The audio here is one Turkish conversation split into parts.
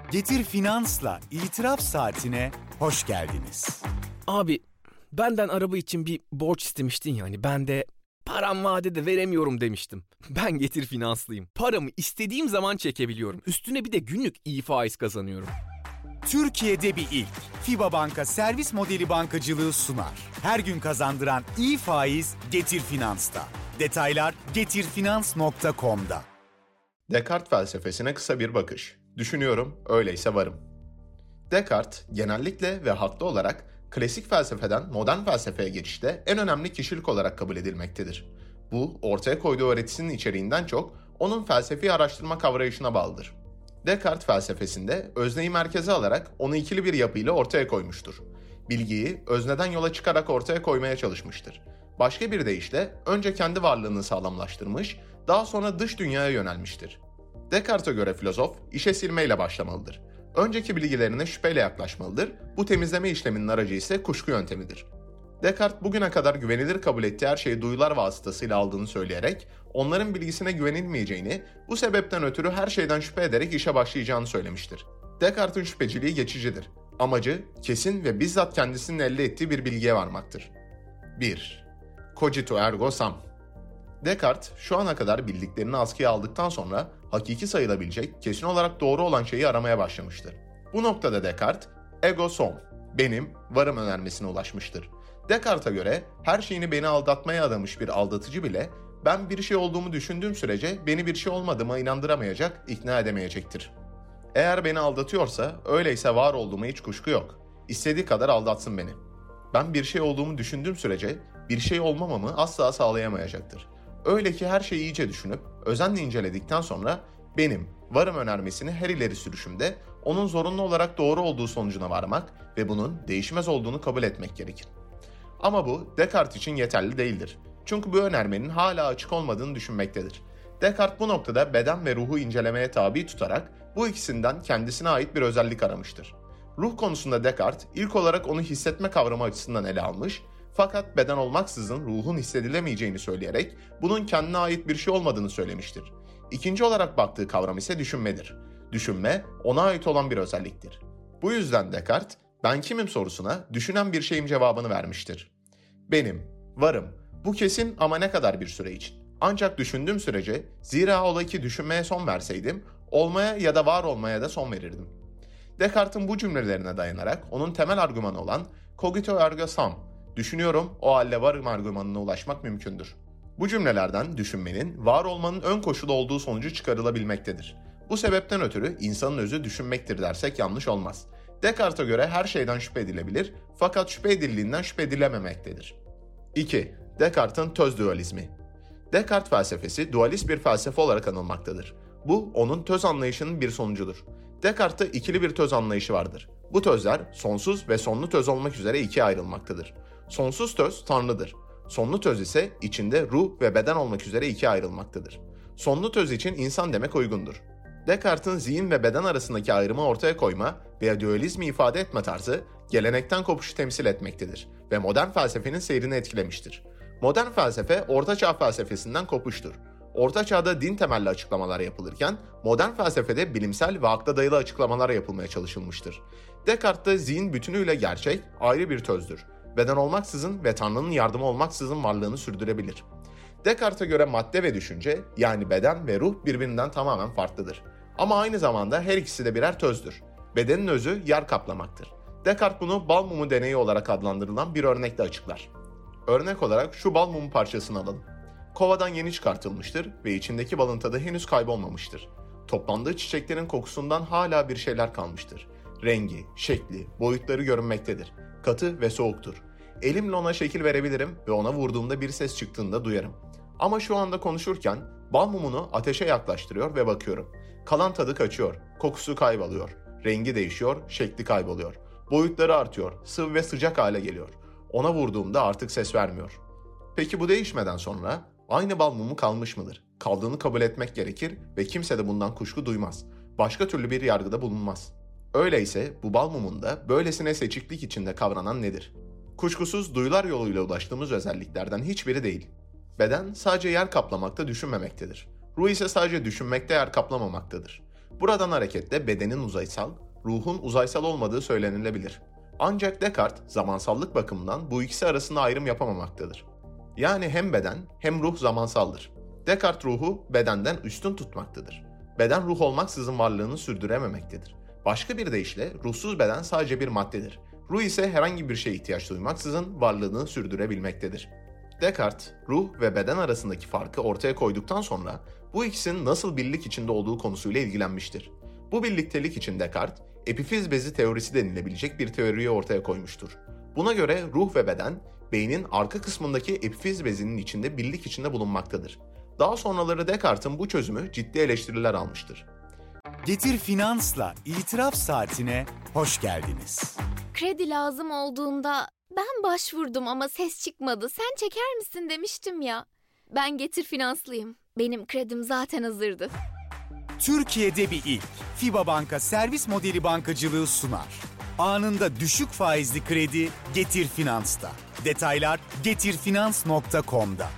Getir Finans'la İtiraf Saatine hoş geldiniz. Abi benden araba için bir borç istemiştin yani ben de param vadede veremiyorum demiştim. Ben Getir Finanslıyım. Paramı istediğim zaman çekebiliyorum. Üstüne bir de günlük iyi faiz kazanıyorum. Türkiye'de bir ilk. FİBA Banka servis modeli bankacılığı sunar. Her gün kazandıran iyi faiz Getir Finans'ta. Detaylar getirfinans.com'da. Descartes felsefesine kısa bir bakış. Düşünüyorum, öyleyse varım. Descartes, genellikle ve haklı olarak klasik felsefeden modern felsefeye geçişte en önemli kişilik olarak kabul edilmektedir. Bu, ortaya koyduğu öğretisinin içeriğinden çok onun felsefi araştırma kavrayışına bağlıdır. Descartes felsefesinde özneyi merkeze alarak onu ikili bir yapıyla ortaya koymuştur. Bilgiyi özneden yola çıkarak ortaya koymaya çalışmıştır. Başka bir deyişle önce kendi varlığını sağlamlaştırmış, daha sonra dış dünyaya yönelmiştir. Descartes'e göre filozof işe silmeyle başlamalıdır. Önceki bilgilerine şüpheyle yaklaşmalıdır, bu temizleme işleminin aracı ise kuşku yöntemidir. Descartes bugüne kadar güvenilir kabul ettiği her şeyi duyular vasıtasıyla aldığını söyleyerek, onların bilgisine güvenilmeyeceğini, bu sebepten ötürü her şeyden şüphe ederek işe başlayacağını söylemiştir. Descartes'in şüpheciliği geçicidir. Amacı, kesin ve bizzat kendisinin elde ettiği bir bilgiye varmaktır. 1. Cogito ergo sum. Descartes, şu ana kadar bildiklerini askıya aldıktan sonra hakiki sayılabilecek, kesin olarak doğru olan şeyi aramaya başlamıştır. Bu noktada Descartes, ego sum, benim, varım önermesine ulaşmıştır. Descartes'e göre her şeyini beni aldatmaya adamış bir aldatıcı bile, ben bir şey olduğumu düşündüğüm sürece beni bir şey olmadığıma inandıramayacak, ikna edemeyecektir. Eğer beni aldatıyorsa, öyleyse var olduğuma hiç kuşku yok. İstediği kadar aldatsın beni. Ben bir şey olduğumu düşündüğüm sürece bir şey olmamamı asla sağlayamayacaktır. Öyle ki her şeyi iyice düşünüp özenle inceledikten sonra benim, varım önermesini her ileri sürüşümde onun zorunlu olarak doğru olduğu sonucuna varmak ve bunun değişmez olduğunu kabul etmek gerekir. Ama bu Descartes için yeterli değildir. Çünkü bu önermenin hala açık olmadığını düşünmektedir. Descartes bu noktada beden ve ruhu incelemeye tabi tutarak bu ikisinden kendisine ait bir özellik aramıştır. Ruh konusunda Descartes ilk olarak onu hissetme kavramı açısından ele almış, fakat beden olmaksızın ruhun hissedilemeyeceğini söyleyerek bunun kendine ait bir şey olmadığını söylemiştir. İkinci olarak baktığı kavram ise düşünmedir. Düşünme ona ait olan bir özelliktir. Bu yüzden Descartes, ben kimim sorusuna düşünen bir şeyim cevabını vermiştir. Benim, varım, bu kesin ama ne kadar bir süre için? Ancak düşündüğüm sürece, zira ola ki düşünmeye son verseydim, olmaya ya da var olmaya da son verirdim. Descartes'in bu cümlelerine dayanarak onun temel argümanı olan cogito ergo sum, düşünüyorum o halde varım argümanına ulaşmak mümkündür. Bu cümlelerden düşünmenin, var olmanın ön koşulu olduğu sonucu çıkarılabilmektedir. Bu sebepten ötürü insanın özü düşünmektir dersek yanlış olmaz. Descartes'e göre her şeyden şüphe edilebilir fakat şüphe edildiğinden şüphe edilememektedir. 2. Descartes'in töz dualizmi. Descartes felsefesi dualist bir felsefe olarak anılmaktadır. Bu onun töz anlayışının bir sonucudur. Descartes'te ikili bir töz anlayışı vardır. Bu tözler sonsuz ve sonlu töz olmak üzere ikiye ayrılmaktadır. Sonsuz töz Tanrı'dır. Sonlu töz ise içinde ruh ve beden olmak üzere ikiye ayrılmaktadır. Sonlu töz için insan demek uygundur. Descartes'in zihin ve beden arasındaki ayrımı ortaya koyma veya dualizmi ifade etme tarzı gelenekten kopuşu temsil etmektedir ve modern felsefenin seyrini etkilemiştir. Modern felsefe Orta Çağ felsefesinden kopuştur. Orta Çağ'da din temelli açıklamalar yapılırken modern felsefede bilimsel ve akla dayalı açıklamalar yapılmaya çalışılmıştır. Descartes'te zihin bütünüyle gerçek, ayrı bir tözdür. Beden olmaksızın ve Tanrı'nın yardımı olmaksızın varlığını sürdürebilir. Descartes'e göre madde ve düşünce, yani beden ve ruh birbirinden tamamen farklıdır. Ama aynı zamanda her ikisi de birer tözdür. Bedenin özü yer kaplamaktır. Descartes bunu bal mumu deneyi olarak adlandırılan bir örnekle açıklar. Örnek olarak şu bal mumu parçasını alalım. Kovadan yeni çıkartılmıştır ve içindeki balın tadı henüz kaybolmamıştır. Toplandığı çiçeklerin kokusundan hala bir şeyler kalmıştır. Rengi, şekli, boyutları görünmektedir. Katı ve soğuktur. Elimle ona şekil verebilirim ve ona vurduğumda bir ses çıktığında duyarım. Ama şu anda konuşurken bal mumunu ateşe yaklaştırıyor ve bakıyorum. Kalan tadı kaçıyor, kokusu kayboluyor, rengi değişiyor, şekli kayboluyor. Boyutları artıyor, sıvı ve sıcak hale geliyor. Ona vurduğumda artık ses vermiyor. Peki bu değişmeden sonra aynı bal mumu kalmış mıdır? Kaldığını kabul etmek gerekir ve kimse de bundan kuşku duymaz. Başka türlü bir yargıda bulunmaz. Öyleyse bu bal mumunda böylesine seçiklik içinde kavranan nedir? Kuşkusuz duyular yoluyla ulaştığımız özelliklerden hiçbiri değil. Beden sadece yer kaplamakta düşünmemektedir. Ruh ise sadece düşünmekte yer kaplamamaktadır. Buradan hareketle bedenin uzaysal, ruhun uzaysal olmadığı söylenilebilir. Ancak Descartes zamansallık bakımından bu ikisi arasında ayrım yapamamaktadır. Yani hem beden hem ruh zamansaldır. Descartes ruhu bedenden üstün tutmaktadır. Beden ruh olmaksızın varlığını sürdürememektedir. Başka bir deyişle ruhsuz beden sadece bir maddedir. Ruh ise herhangi bir şeye ihtiyaç duymaksızın varlığını sürdürebilmektedir. Descartes, ruh ve beden arasındaki farkı ortaya koyduktan sonra bu ikisinin nasıl birlik içinde olduğu konusuyla ilgilenmiştir. Bu birliktelik için Descartes, epifiz bezi teorisi denilebilecek bir teoriyi ortaya koymuştur. Buna göre ruh ve beden, beynin arka kısmındaki epifiz bezinin içinde birlik içinde bulunmaktadır. Daha sonraları Descartes'in bu çözümü ciddi eleştiriler almıştır. Getir Finans'la İtiraf Saatine hoş geldiniz. Kredi lazım olduğunda ben başvurdum ama ses çıkmadı. Sen çeker misin demiştim ya. Ben Getir Finanslıyım. Benim kredim zaten hazırdı. Türkiye'de bir ilk. FIBA Banka servis modeli bankacılığı sunar. Anında düşük faizli kredi Getir Finans'ta. Detaylar getirfinans.com'da.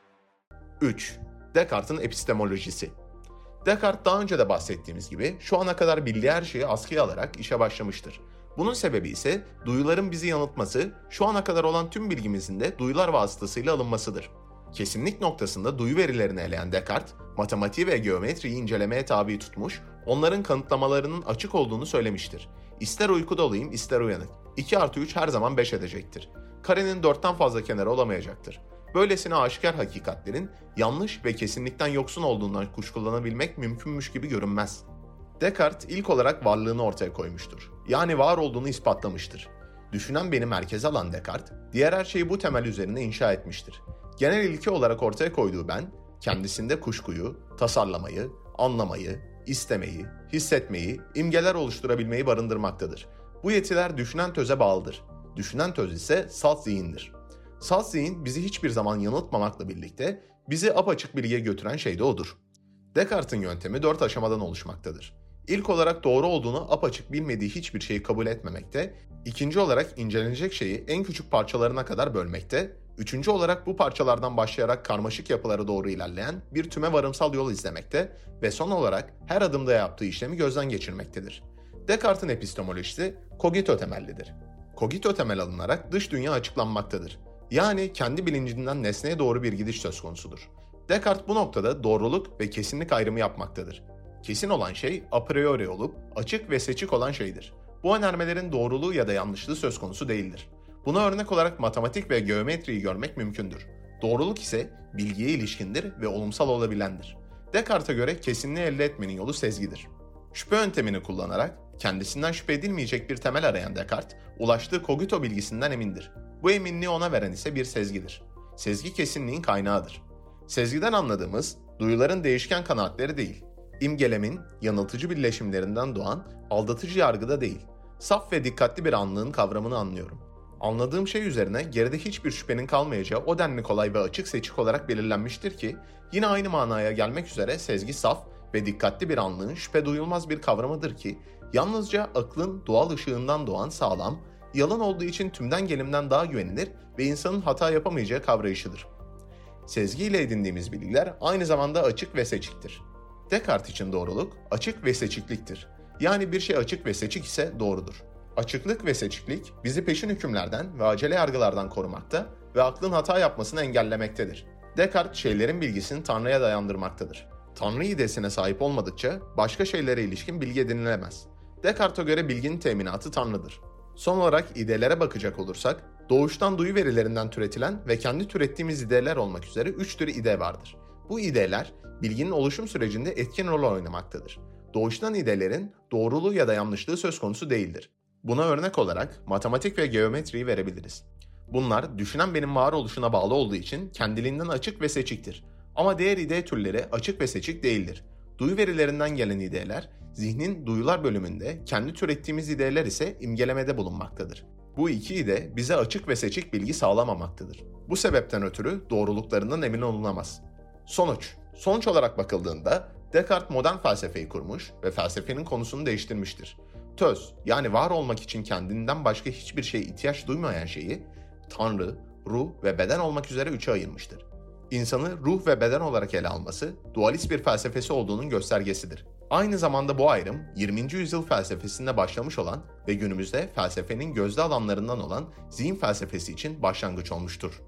3. Descartes'in epistemolojisi. Descartes daha önce de bahsettiğimiz gibi şu ana kadar bildiği her şeyi askıya alarak işe başlamıştır. Bunun sebebi ise duyuların bizi yanıltması, şu ana kadar olan tüm bilgimizin de duyular vasıtasıyla alınmasıdır. Kesinlik noktasında duyu verilerini eleyen Descartes, matematiği ve geometriyi incelemeye tabi tutmuş, onların kanıtlamalarının açık olduğunu söylemiştir. İster uykuda olayım ister uyanık. 2 + 3 her zaman 5 edecektir. Karenin 4'ten fazla kenarı olamayacaktır. Böylesine aşikar hakikatlerin yanlış ve kesinlikten yoksun olduğundan kuşkulanabilmek mümkünmüş gibi görünmez. Descartes ilk olarak varlığını ortaya koymuştur. Yani var olduğunu ispatlamıştır. Düşünen beni merkeze alan Descartes, diğer her şeyi bu temel üzerine inşa etmiştir. Genel ilke olarak ortaya koyduğu ben, kendisinde kuşkuyu, tasarlamayı, anlamayı, istemeyi, hissetmeyi, imgeler oluşturabilmeyi barındırmaktadır. Bu yetiler düşünen töze bağlıdır. Düşünen töz ise salt zihindir. Salt zihin bizi hiçbir zaman yanıltmamakla birlikte bizi apaçık bilgiye götüren şey de odur. Descartes'in yöntemi 4 aşamadan oluşmaktadır. İlk olarak doğru olduğunu apaçık bilmediği hiçbir şeyi kabul etmemekte, ikinci olarak incelenecek şeyi en küçük parçalarına kadar bölmekte, üçüncü olarak bu parçalardan başlayarak karmaşık yapılara doğru ilerleyen bir tüme varımsal yol izlemekte ve son olarak her adımda yaptığı işlemi gözden geçirmektedir. Descartes'in epistemolojisi kogito temellidir. Kogito temel alınarak dış dünya açıklanmaktadır. Yani kendi bilincinden nesneye doğru bir gidiş söz konusudur. Descartes bu noktada doğruluk ve kesinlik ayrımı yapmaktadır. Kesin olan şey a priori olup açık ve seçik olan şeydir. Bu önermelerin doğruluğu ya da yanlışlığı söz konusu değildir. Buna örnek olarak matematik ve geometriyi görmek mümkündür. Doğruluk ise bilgiye ilişkindir ve olumsal olabilendir. Descartes'e göre kesinliği elde etmenin yolu sezgidir. Şüphe yöntemini kullanarak kendisinden şüphe edilmeyecek bir temel arayan Descartes, ulaştığı kogito bilgisinden emindir. Bu eminliği ona veren ise bir sezgidir. Sezgi kesinliğin kaynağıdır. Sezgiden anladığımız duyuların değişken kanaatleri değil, imgelemin yanıltıcı birleşimlerinden doğan aldatıcı yargıda değil, saf ve dikkatli bir anlığın kavramını anlıyorum. Anladığım şey üzerine geride hiçbir şüphenin kalmayacağı o denli kolay ve açık seçik olarak belirlenmiştir ki, yine aynı manaya gelmek üzere sezgi saf ve dikkatli bir anlığın şüphe duyulmaz bir kavramıdır ki, yalnızca aklın doğal ışığından doğan sağlam, yalan olduğu için tümden gelimden daha güvenilir ve insanın hata yapamayacağı kavrayışıdır. Sezgiyle edindiğimiz bilgiler aynı zamanda açık ve seçiktir. Descartes için doğruluk, açık ve seçikliktir. Yani bir şey açık ve seçik ise doğrudur. Açıklık ve seçiklik bizi peşin hükümlerden ve acele yargılardan korumakta ve aklın hata yapmasını engellemektedir. Descartes şeylerin bilgisini Tanrı'ya dayandırmaktadır. Tanrı idesine sahip olmadıkça başka şeylere ilişkin bilgi edinilemez. Descartes'e göre bilginin teminatı Tanrı'dır. Son olarak idelere bakacak olursak, doğuştan duyu verilerinden türetilen ve kendi türettiğimiz ideler olmak üzere 3 tür ide vardır. Bu ideler, bilginin oluşum sürecinde etkin rol oynamaktadır. Doğuştan idelerin doğruluğu ya da yanlışlığı söz konusu değildir. Buna örnek olarak matematik ve geometriyi verebiliriz. Bunlar düşünen benim varoluşuna bağlı olduğu için kendiliğinden açık ve seçiktir. Ama diğer ide türleri açık ve seçik değildir. Duyu verilerinden gelen ideler, zihnin duyular bölümünde, kendi türettiğimiz ideler ise imgelemede bulunmaktadır. Bu iki ide bize açık ve seçik bilgi sağlamamaktadır. Bu sebepten ötürü doğruluklarından emin olunamaz. Sonuç olarak bakıldığında Descartes modern felsefeyi kurmuş ve felsefenin konusunu değiştirmiştir. Töz, yani var olmak için kendinden başka hiçbir şeye ihtiyaç duymayan şeyi, Tanrı, ruh ve beden olmak üzere 3'e ayırmıştır. İnsanı ruh ve beden olarak ele alması, dualist bir felsefesi olduğunun göstergesidir. Aynı zamanda bu ayrım 20. yüzyıl felsefesinde başlamış olan ve günümüzde felsefenin gözde alanlarından olan zihin felsefesi için başlangıç olmuştur.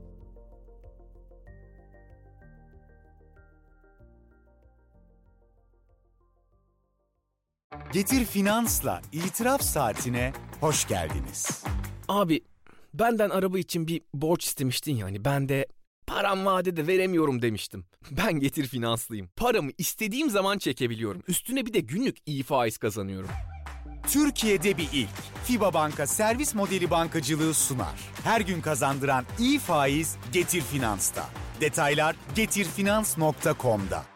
Getir Finans'la İtiraf Saatine hoş geldiniz. Abi benden araba için bir borç istemiştin yani ben de param vadede veremiyorum demiştim. Ben Getir Finanslıyım. Paramı istediğim zaman çekebiliyorum. Üstüne bir de günlük iyi faiz kazanıyorum. Türkiye'de bir ilk. FIBA Banka servis modeli bankacılığı sunar. Her gün kazandıran iyi faiz Getir Finans'ta. Detaylar getirfinans.com'da.